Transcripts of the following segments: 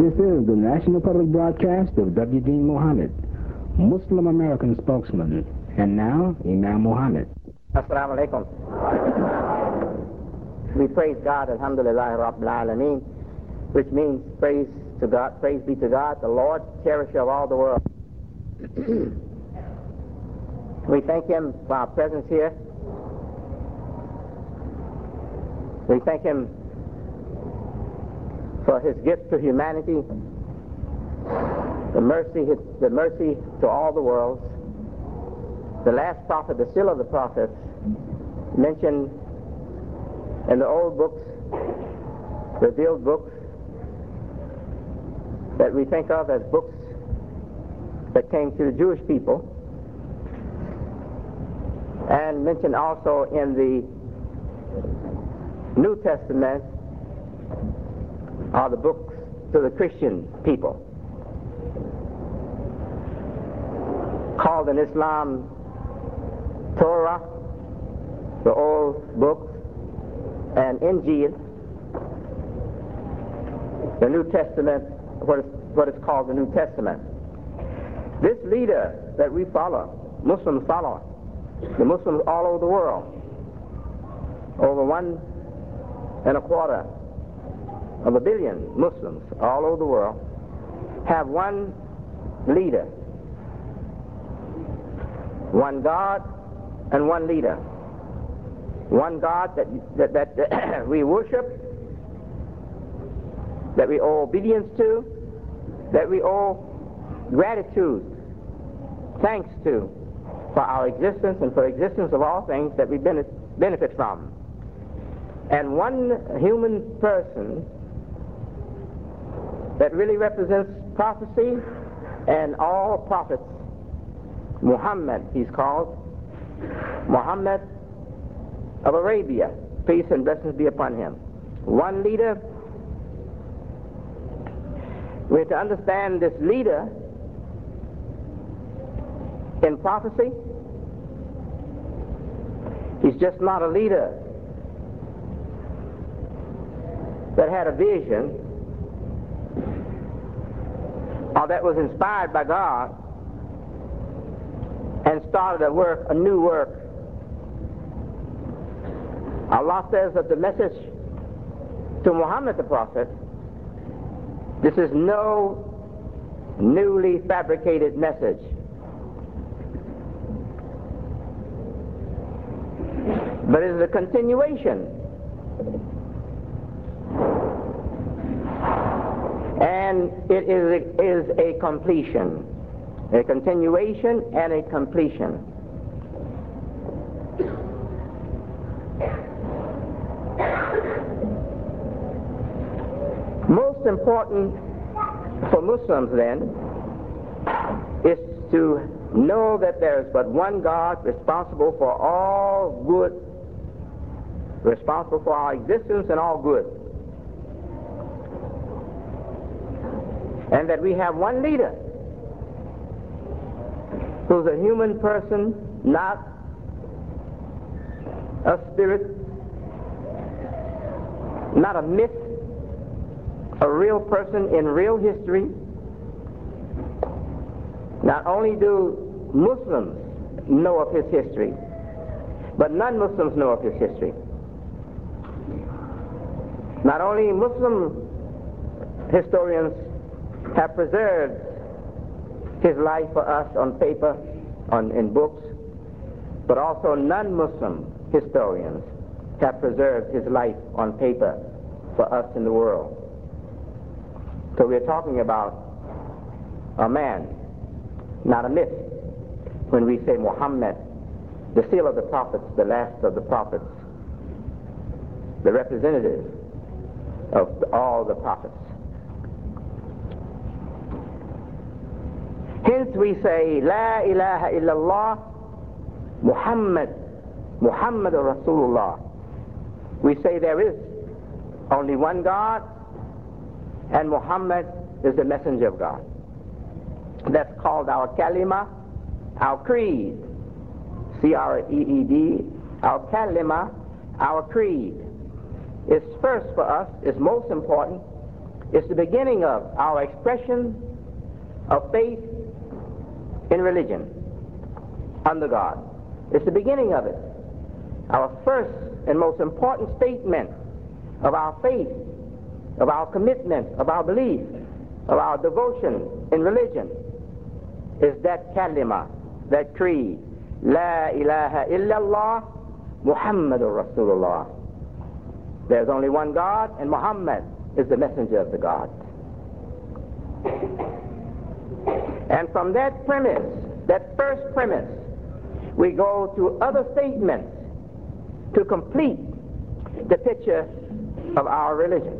This is the National Public Broadcast of W. Deen Muhammad, Muslim American spokesman, and now Imam Muhammad. Assalamu alaikum. We praise God, alhamdulillah, Rabbil Alameen, which means praise to God, praise be to God, the Lord, cherisher of all the world. We thank Him for our presence here. We thank Him for His gift to humanity, the mercy to all the worlds. The last prophet, the seal of the prophets, mentioned in the old books, revealed books, that we think of as books that came to the Jewish people, and mentioned also in the New Testament are the books to the Christian people, called in Islam Torah, the old books, and Injil, the New Testament, what is called the New Testament. This leader that we follow, Muslims follow, the Muslims all over the world, over 1.25 billion Muslims all over the world, have one leader, one God and one leader. One God that we worship, that we owe obedience to, that we owe gratitude, thanks to, for our existence and for the existence of all things that we benefit from. And one human person that really represents prophecy and all prophets. Muhammad, he's called. Muhammad of Arabia, peace and blessings be upon him. One leader. We have to understand this leader in prophecy. He's just not a leader that had a vision or that was inspired by God and started a new work. Allah says that the message to Muhammad the Prophet, this is no newly fabricated message. But it is a continuation. And it is a completion. A continuation and a completion. Most important for Muslims then is to know that there is but one God responsible for all good, responsible for our existence and all good. And that we have one leader who's a human person, not a spirit, not a myth, a real person in real history. Not only do Muslims know of his history, but non-Muslims know of his history. Not only Muslim historians have preserved his life for us on paper, in books, but also non-Muslim historians have preserved his life on paper for us in the world. So we're talking about a man, not a myth, when we say Muhammad, the seal of the prophets, the last of the prophets, the representative of all the prophets. Hence we say, La ilaha illallah, Muhammad Rasulullah. We say there is only one God, and Muhammad is the messenger of God. That's called our kalima, our creed. C-R-E-E-D, our kalima, our creed. It's first for us, it's most important, It's the beginning of our expression of faith in religion under God. It's the beginning of it. Our first and most important statement of our faith, of our commitment, of our belief, of our devotion in religion is that kalima, that creed, La ilaha illallah Muhammadur Rasulullah. There's only one God, and Muhammad is the messenger of the God. And from that premise, that first premise, we go to other statements to complete the picture of our religion.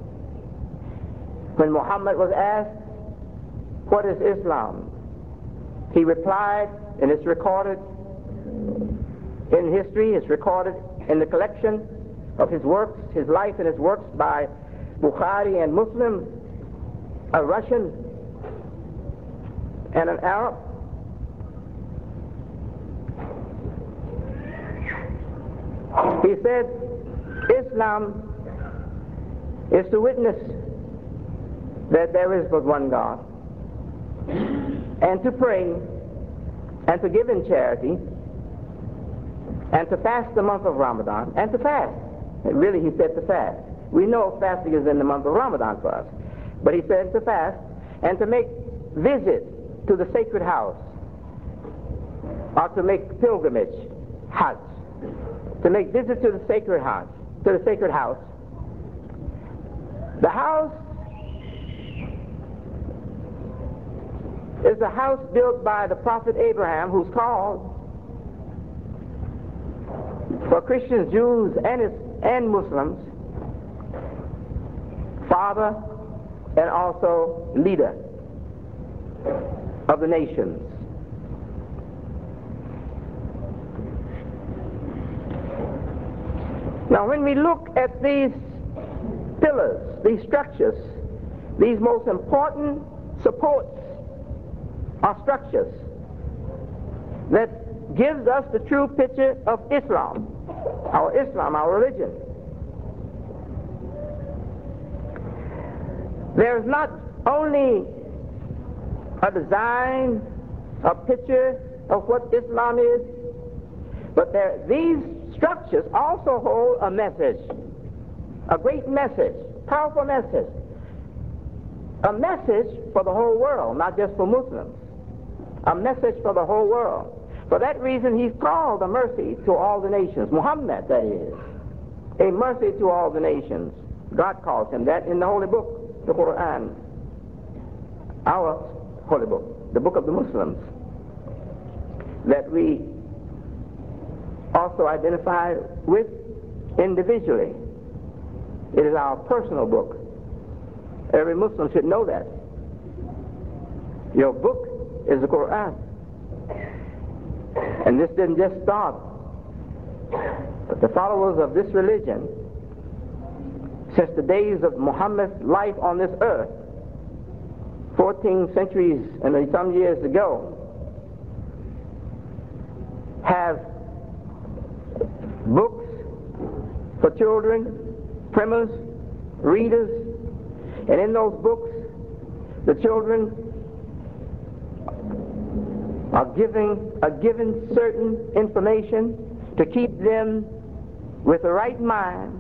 When Muhammad was asked, what is Islam? He replied, and it's recorded in history, it's recorded in the collection of his works, his life and his works by Bukhari and Muslim, a Russian and an Arab. He said, Islam is to witness that there is but one God, and to pray, and to give in charity, and to fast the month of Ramadan, and to fast. And really, he said to fast. We know fasting is in the month of Ramadan for us, but he said to fast, and to make visits to the sacred house, or to make pilgrimage, Hajj, to make visits to the sacred house, The house is a house built by the prophet Abraham, who's called for Christians, Jews, and Muslims, father and also leader of the nations. Now, when we look at these pillars, these structures, these most important supports or structures that gives us the true picture of Islam, our religion, there's not only a design, a picture of what Islam is, but these structures also hold a message, a great message, powerful message, a message for the whole world, not just for Muslims, a message for the whole world. For that reason, he's called a mercy to all the nations. Muhammad, that is, a mercy to all the nations. God calls him that in the Holy Book, the Quran, our Holy Book, the Book of the Muslims, that we also identify with individually. It is our personal book. Every Muslim should know that. Your book is the Quran. And this didn't just start. But the followers of this religion, since the days of Muhammad's life on this earth, 14 centuries and some years ago, have books for children, primers, readers, and in those books the children are given certain information to keep them with the right mind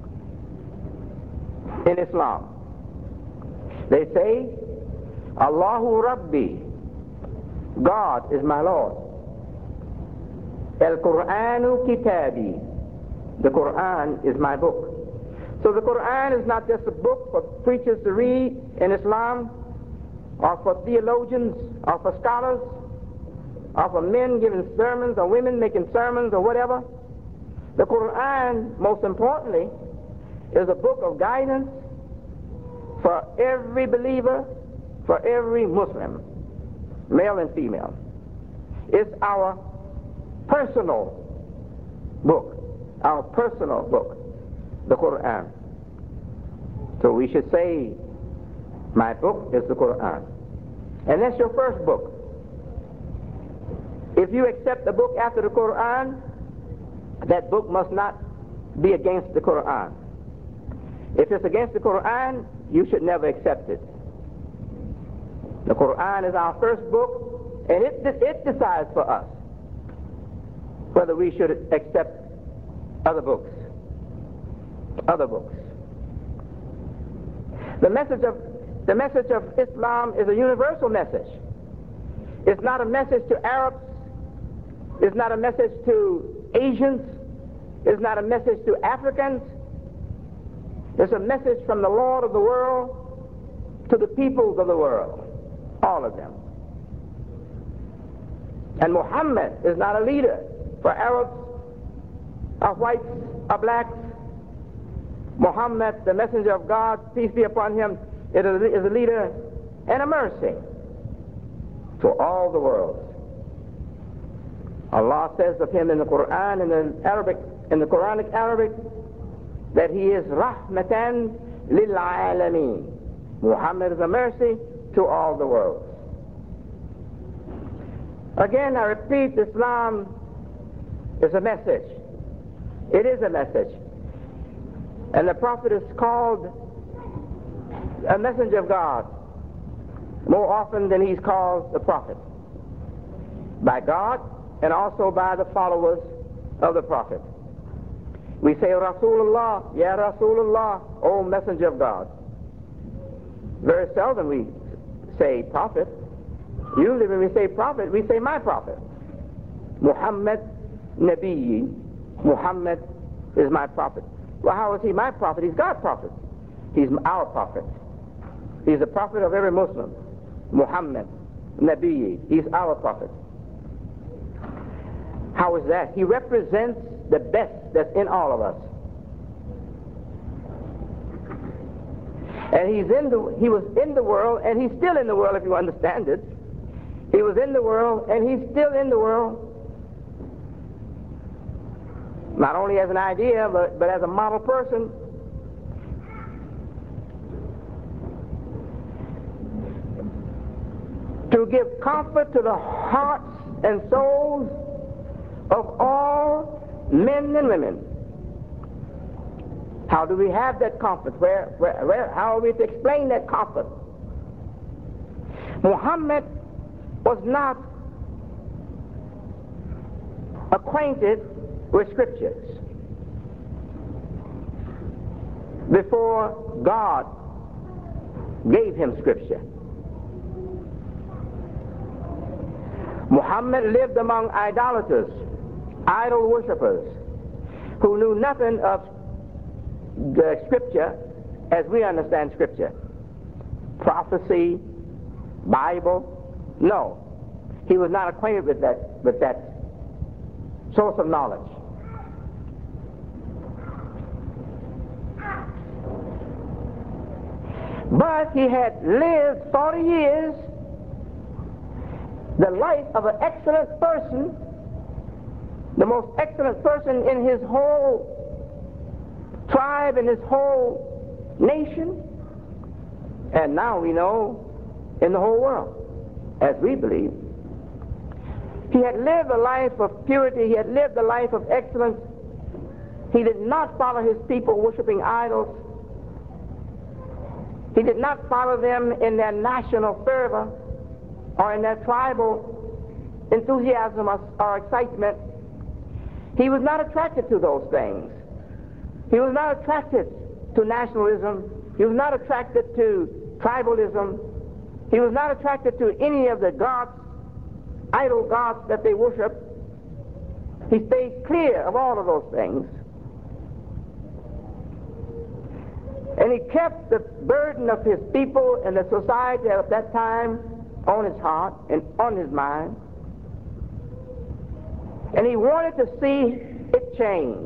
in Islam. They say, Allahu Rabbi, God is my Lord. Al-Qur'anu Kitabi, the Quran is my book. So the Quran is not just a book for preachers to read in Islam, or for theologians, or for scholars, or for men giving sermons, or women making sermons, or whatever. The Quran, most importantly, is a book of guidance for every believer, for every Muslim, male and female. It's our personal book, the Quran. So we should say, my book is the Quran. And that's your first book. If you accept a book after the Quran, that book must not be against the Quran. If it's against the Quran, you should never accept it. The Quran is our first book, and it decides for us whether we should accept other books. Other books. The message of Islam is a universal message. It's not a message to Arabs. It's not a message to Asians. It's not a message to Africans. It's a message from the Lord of the world to the peoples of the world, all of them. And Muhammad is not a leader for Arabs, or whites, or blacks. Muhammad, the messenger of God, peace be upon him, is a leader and a mercy to all the world. Allah says of him in the Quran, in the Quranic Arabic, that he is rahmatan lil alameen. Muhammad is a mercy to all the world. Again, I repeat, Islam is a message. It is a message. And the Prophet is called a messenger of God more often than he's called the Prophet, by God and also by the followers of the Prophet. We say Rasulullah, Ya Rasulullah, O messenger of God. Very seldom we say prophet. Usually when we say prophet, we say my prophet. Muhammad Nabi. Muhammad is my prophet. Well, how is he my prophet? He's God's prophet. He's our prophet. He's the prophet of every Muslim. Muhammad Nabi. He's our prophet. How is that? He represents the best that's in all of us. And he was in the world, and he's still in the world, if you understand it. He was in the world, and he's still in the world. Not only as an idea, but as a model person. To give comfort to the hearts and souls of all men and women. How do we have that comfort? How are we to explain that comfort? Muhammad was not acquainted with scriptures before God gave him scripture. Muhammad lived among idolaters, idol worshippers, who knew nothing of the scripture as we understand scripture. Prophecy, Bible. No. He was not acquainted with that source of knowledge. But he had lived 40 years the life of an excellent person, the most excellent person in his whole tribe, in his whole nation, and now we know in the whole world, as we believe. He had lived a life of purity. He had lived a life of excellence. He did not follow his people worshiping idols. He did not follow them in their national fervor or in their tribal enthusiasm or excitement. He was not attracted to those things. He was not attracted to nationalism. He was not attracted to tribalism. He was not attracted to any of the gods, idol gods that they worship. He stayed clear of all of those things. And he kept the burden of his people and the society at that time on his heart and on his mind. And he wanted to see it change.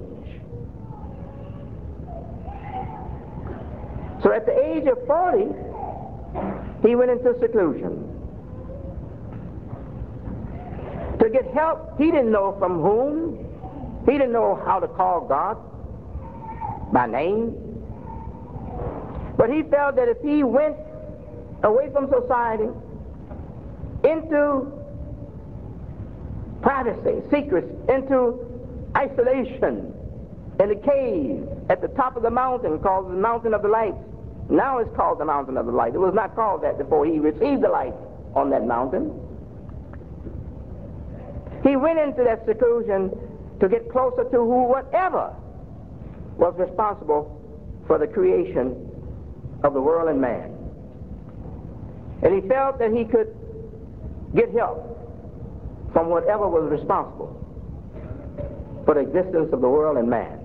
So at the age of 40, he went into seclusion to get help. He didn't know from whom. He didn't know how to call God by name. But he felt that if he went away from society into privacy, secrecy, into isolation, in a cave at the top of the mountain called the Mountain of the Lights, Now it's called the mountain of the light. It was not called that before he received the light on that mountain. He went into that seclusion to get closer to whatever was responsible for the creation of the world and man. And he felt that he could get help from whatever was responsible for the existence of the world and man.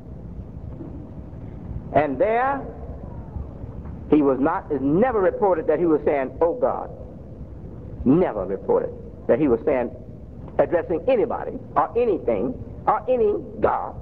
And there, he was not, it's never reported that he was saying, "Oh God." Never reported that he was saying, addressing anybody or anything or any God.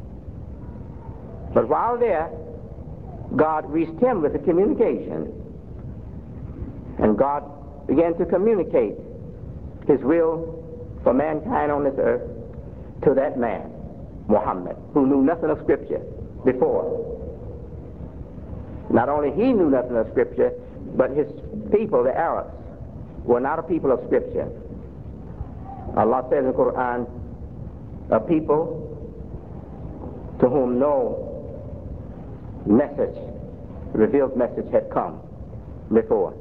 But while there, God reached him with a communication. And God began to communicate his will for mankind on this earth to that man, Muhammad, who knew nothing of Scripture before. Not only he knew nothing of Scripture, but his people, the Arabs, were not a people of Scripture. Allah says in the Quran, a people to whom no message, revealed message had come before.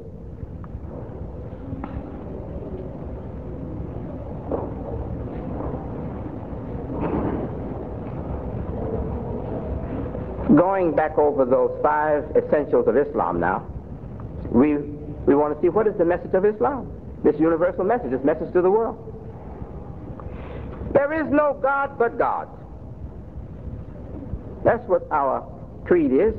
Going back over those 5 essentials of Islam now, we want to see what is the message of Islam, this universal message, this message to the world. There is no God but God. That's what our creed is.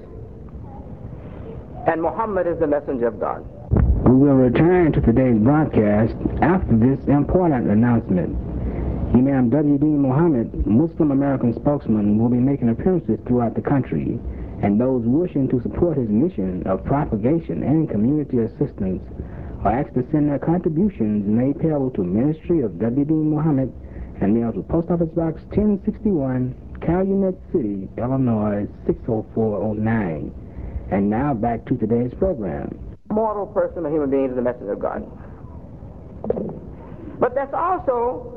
And Muhammad is the messenger of God. We will return to today's broadcast after this important announcement. Imam W.D. Muhammad, Muslim American spokesman, will be making appearances throughout the country, and those wishing to support his mission of propagation and community assistance are asked to send their contributions made payable to Ministry of W.D. Muhammad and mailed to Post Office Box 1061, Calumet City, Illinois 60409. And now back to today's program. Mortal person, a human being, is the messenger of God. But that's also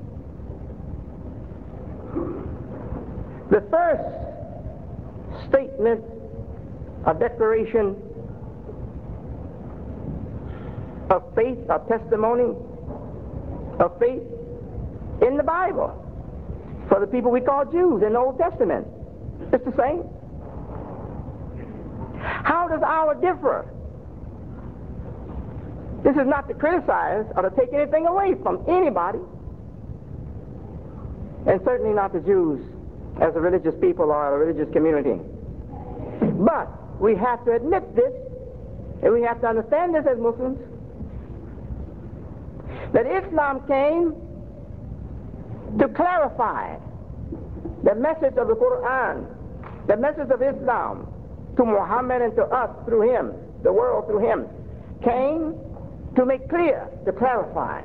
the first statement, a declaration of faith, a testimony of faith in the Bible for the people we call Jews in the Old Testament. It's the same. How does ours differ? This is not to criticize or to take anything away from anybody, and certainly not the Jews as a religious people or a religious community. But we have to admit this, and we have to understand this as Muslims, that Islam came to clarify the message of the Quran, the message of Islam to Muhammad and to us through him, the world through him, came to make clear, to clarify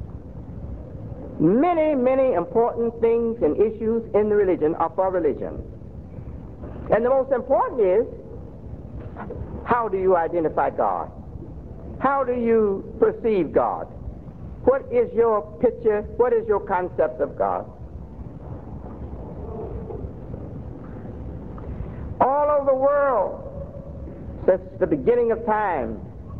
many, many important things and issues in the religion or for religion. And the most important is, how do you identify God? How do you perceive God? What is your picture? What is your concept of God? All over the world, since the beginning of time,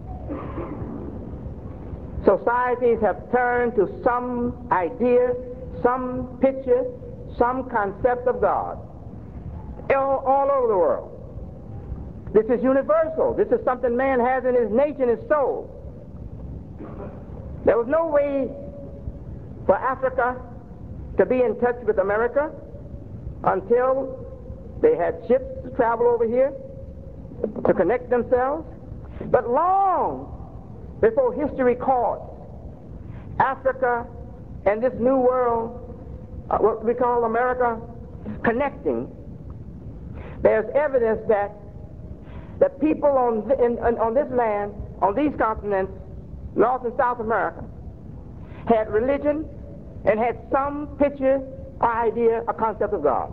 societies have turned to some idea, some picture, some concept of God. All over the world. This is universal. This is something man has in his nature and his soul. There was no way for Africa to be in touch with America until they had ships to travel over here to connect themselves. But long before history records Africa and this new world, what we call America, connecting, there's evidence that the people on this land, on these continents, North and South America, had religion and had some picture, idea, a concept of God.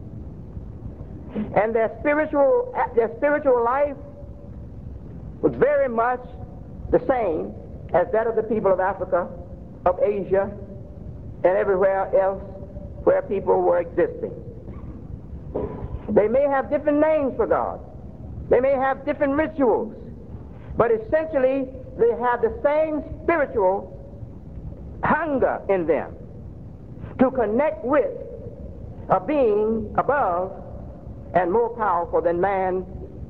And their spiritual life was very much the same as that of the people of Africa, of Asia, and everywhere else where people were existing. They may have different names for God, They may have different rituals, but essentially they have the same spiritual hunger in them to connect with a being above and more powerful than man,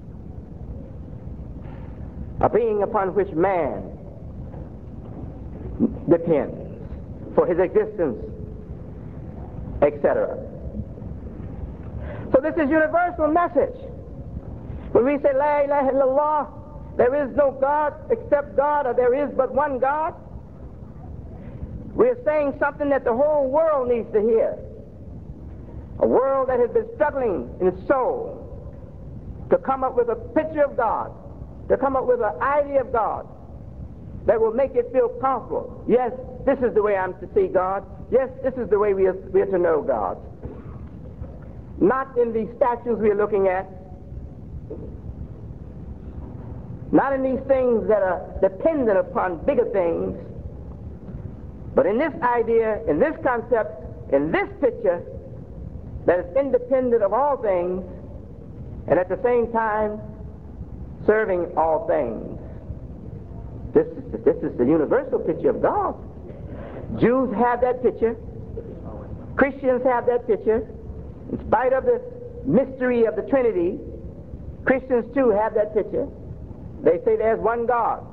a being upon which man depends for his existence, etc. So this is universal message. When we say La ilaha illallah, there is no God except God, or there is but one God, we're saying something that the whole world needs to hear. A world that has been struggling in its soul to come up with a picture of God, to come up with an idea of God that will make it feel comfortable. Yes, this is the way I'm to see God. Yes, this is the way we are to know God. Not in these statues we are looking at, not in these things that are dependent upon bigger things, but in this idea, in this concept, in this picture that is independent of all things and at the same time serving all things. This is the universal picture of God. Jews have that picture. Christians have that picture. In spite of the mystery of the Trinity, Christians too have that picture. They say there's one God.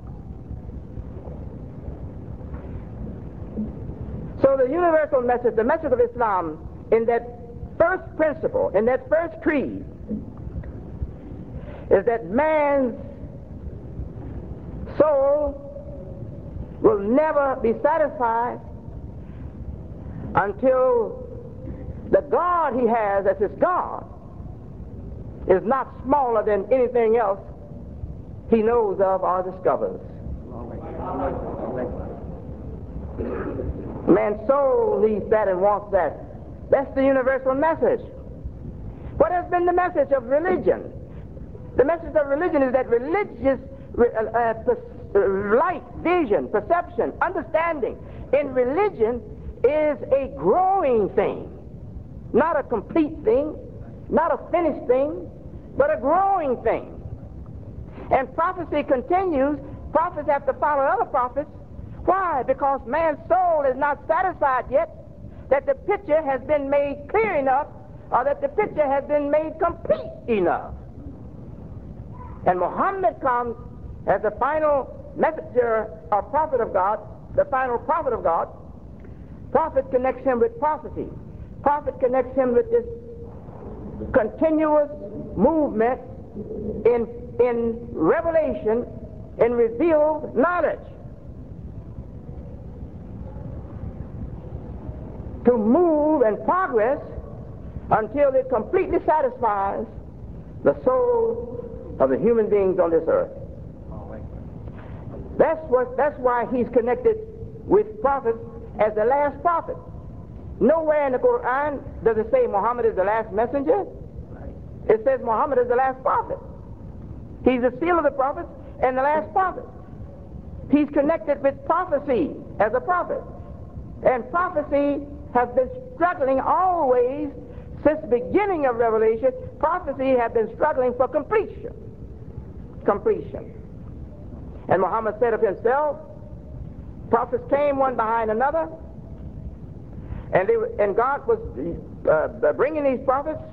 So the universal message, the message of Islam, in that first principle, in that first creed, is that man's soul will never be satisfied until the God he has as his God is not smaller than anything else he knows of or discovers. Man's soul needs that and wants that. That's the universal message. What has been the message of religion? The message of religion is that religious light, vision, perception, understanding in religion is a growing thing. Not a complete thing, not a finished thing, but a growing thing. And prophecy continues. Prophets have to follow other prophets. Why? Because man's soul is not satisfied yet that the picture has been made clear enough, or that the picture has been made complete enough. And Muhammad comes as the final messenger or prophet of God, the final prophet of God. Prophet connects him with prophecy. Prophet connects him with this continuous movement in revelation, in revealed knowledge, to move and progress until it completely satisfies the soul of the human beings on this earth. That's why he's connected with prophets as the last prophet. Nowhere in the Quran does it say Muhammad is the last messenger. It says Muhammad is the last prophet. He's the seal of the prophets and the last prophet. He's connected with prophecy as a prophet. And prophecy has been struggling always since the beginning of Revelation. Prophecy has been struggling for completion. And Muhammad said of himself, prophets came one behind another, and God was bringing these prophets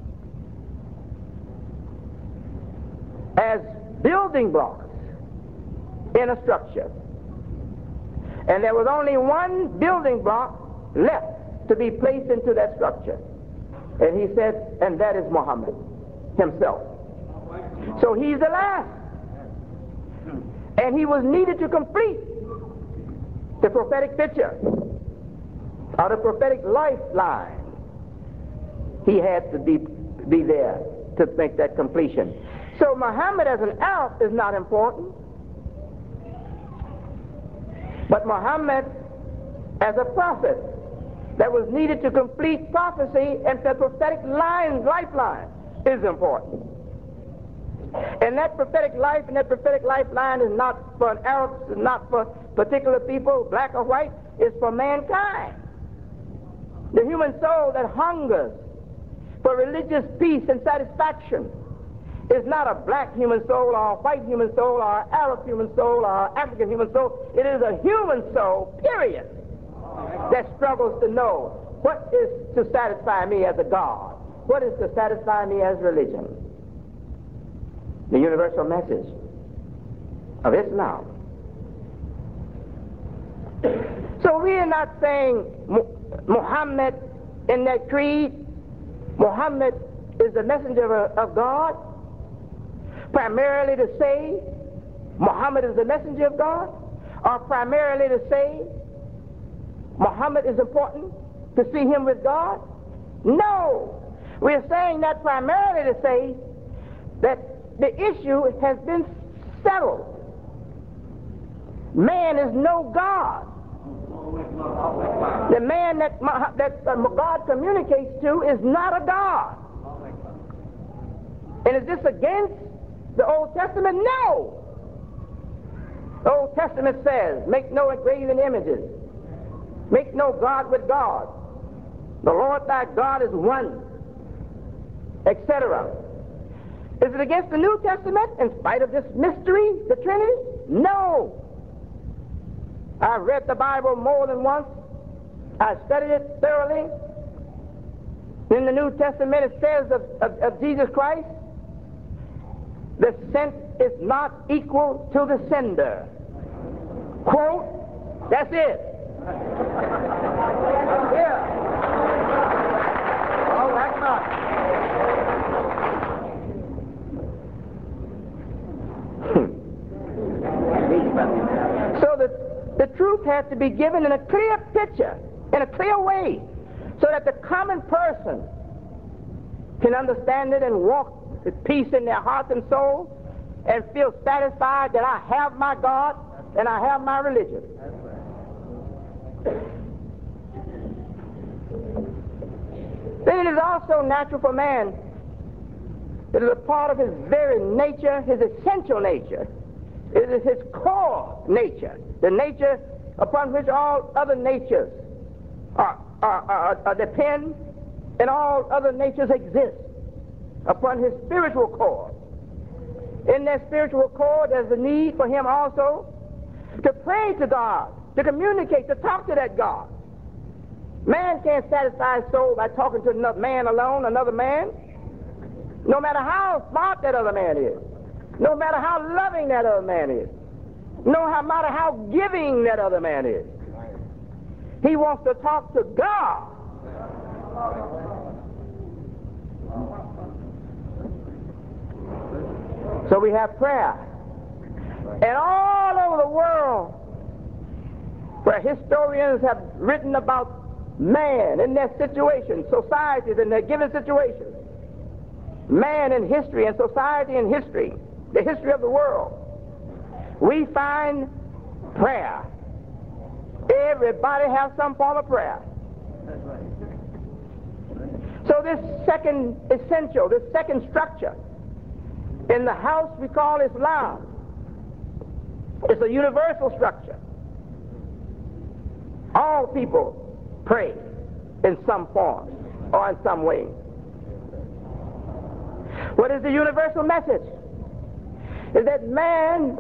as building blocks in a structure. And there was only one building block left to be placed into that structure. And he said, and that is Muhammad himself. So he's the last. And he was needed to complete the prophetic picture, or the prophetic lifeline. He had to be there to make that completion. So Muhammad as an Arab is not important, but Muhammad as a prophet that was needed to complete prophecy and the prophetic lifeline is important. And that prophetic life and that prophetic lifeline is not for an Arab, is not for particular people, black or white, it's for mankind. The human soul that hungers for religious peace and satisfaction is not a black human soul or a white human soul or an Arab human soul or an African human soul. It is a human soul, period, that struggles to know what is to satisfy me as a God, what is to satisfy me as religion. The universal message of Islam. So we are not saying Muhammad in that creed, Muhammad is the messenger of God, primarily to say Muhammad is the messenger of God, or primarily to say Muhammad is important to see him with God? No. We're saying that primarily to say that the issue has been settled. Man is no God. The man that God communicates to is not a God. And is this against the Old Testament? No. The Old Testament says, make no graven images. Make no God with God. The Lord thy God is one, etc. Is it against the New Testament in spite of this mystery, the Trinity? No. I've read the Bible more than once. I studied it thoroughly. In the New Testament it says of Jesus Christ, the sent is not equal to the sender. Quote, that's it. Yeah. Oh, that's not. So the truth has to be given in a clear picture, in a clear way, so that the common person can understand it and walk with peace in their hearts and souls and feel satisfied that I have my God and I have my religion. Then it is also natural for man, it is a part of his very nature, his essential nature. It is his core nature, the nature upon which all other natures depend and all other natures exist, upon his spiritual core. In that spiritual core, there's the need for him also to pray to God, to communicate, to talk to that God. Man can't satisfy his soul by talking to another man alone, another man, no matter how smart that other man is, no matter how loving that other man is, no matter how giving that other man is. He wants to talk to God. So we have prayer. And all over the world, where historians have written about man in their situations, societies in their given situations, man in history and society in history, the history of the world, we find prayer. Everybody has some form of prayer. So this second essential, this second structure in the house we call Islam, it's a universal structure. All people pray in some form or in some way. What is the universal message? Is that man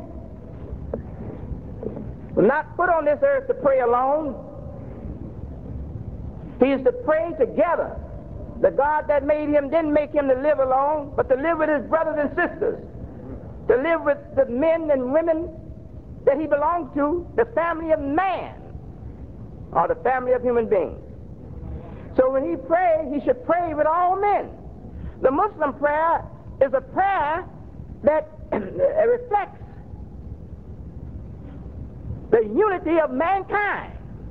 was not put on this earth to pray alone. He is to pray together. The God that made him didn't make him to live alone, but to live with his brothers and sisters, to live with the men and women that he belonged to, the family of man, or the family of human beings. So when he prays, he should pray with all men. The Muslim prayer is a prayer that reflects the unity of mankind.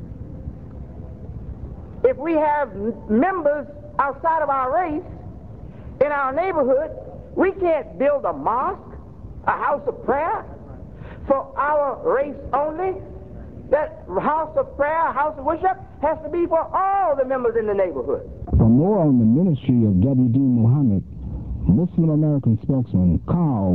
If we have members outside of our race in our neighborhood, we can't build a mosque, a house of prayer for our race only. That house of prayer, house of worship has to be for all the members in the neighborhood. For more on the ministry of W.D. Muhammad, Muslim American spokesman, call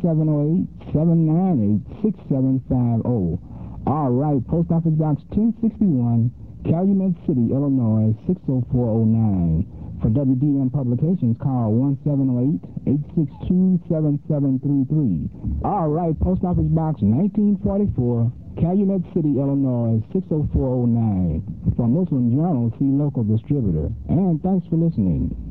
1-708-798-6750. Or write Post Office Box 1061, Calumet City, Illinois 60409. For WDM Publications, call 1-708-862-7733. All right, Post Office Box 1944, Calumet City, Illinois, 60409. For Muslim Journal, see local distributor. And thanks for listening.